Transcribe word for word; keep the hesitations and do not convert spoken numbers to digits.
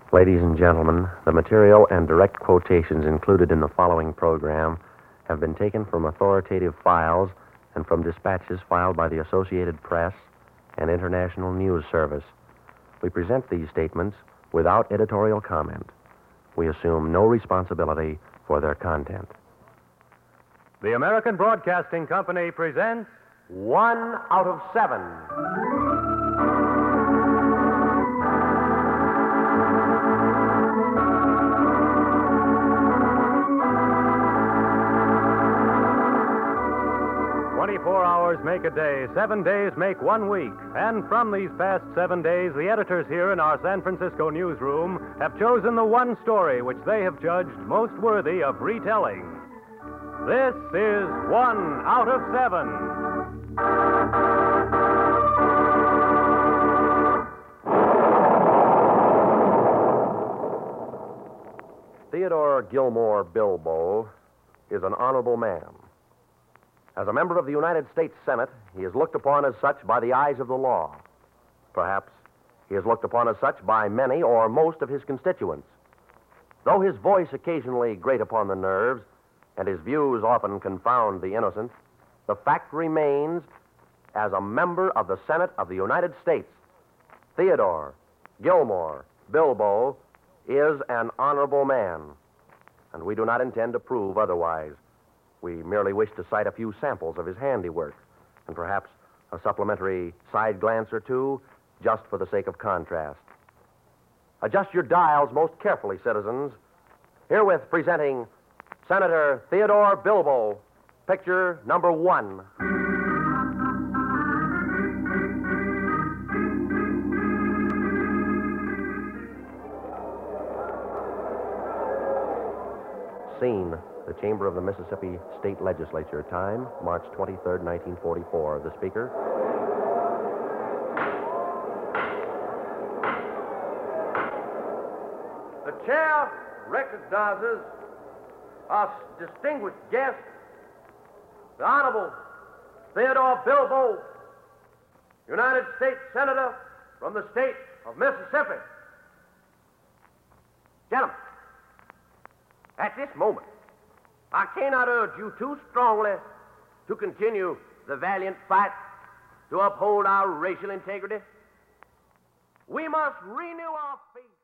Ladies and gentlemen, the material and direct quotations included in the following program have been taken from authoritative files and from dispatches filed by the Associated Press and International News Service. We present these statements without editorial comment. We assume no responsibility for their content. The American Broadcasting Company presents One out of seven. Twenty-four hours make a day, seven days make one week. And from these past seven days, the editors here in our San Francisco newsroom have chosen the one story which they have judged most worthy of retelling. This is One Out of Seven. Theodore Gilmore Bilbo is an honorable man. As a member of the United States Senate, he is looked upon as such by the eyes of the law. Perhaps he is looked upon as such by many or most of his constituents. Though his voice occasionally grate upon the nerves and his views often confound the innocent, the fact remains, as a member of the Senate of the United States, Theodore Gilmore Bilbo is an honorable man, and we do not intend to prove otherwise. We merely wish to cite a few samples of his handiwork, and perhaps a supplementary side glance or two, just for the sake of contrast. Adjust your dials most carefully, citizens. Herewith presenting Senator Theodore Bilbo, picture number one. Scene: the chamber of the Mississippi State Legislature. Time, March twenty-third, nineteen forty-four. The Speaker. The chair recognizes our distinguished guest, the Honorable Theodore Bilbo, United States Senator from the state of Mississippi. Gentlemen, at this moment, I cannot urge you too strongly to continue the valiant fight to uphold our racial integrity. We must renew our faith.